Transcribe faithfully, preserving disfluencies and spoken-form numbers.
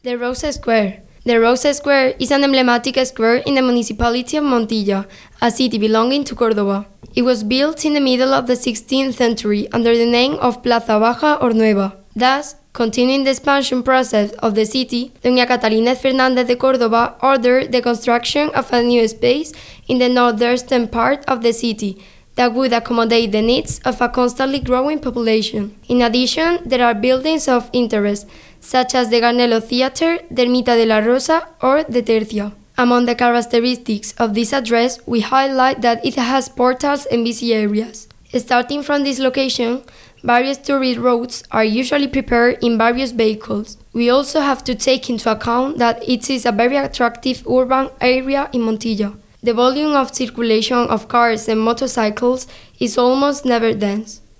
The Rosa Square. The Rosa Square is an emblematic square in the municipality of Montilla, a city belonging to Córdoba. It was built in the middle of the sixteenth century under the name of Plaza Baja or Nueva. Thus, continuing the expansion process of the city, Doña Catalina Fernández de Córdoba ordered the construction of a new space in the northeastern part of the city that would accommodate the needs of a constantly growing population. In addition, there are buildings of interest, such as the Garnelo Theatre, the Ermita de la Rosa, or the Tercia. Among the characteristics of this address, we highlight that it has portals and busy areas. Starting from this location, various tourist routes are usually prepared in various vehicles. We also have to take into account that it is a very attractive urban area in Montilla. The volume of circulation of cars and motorcycles is almost never dense.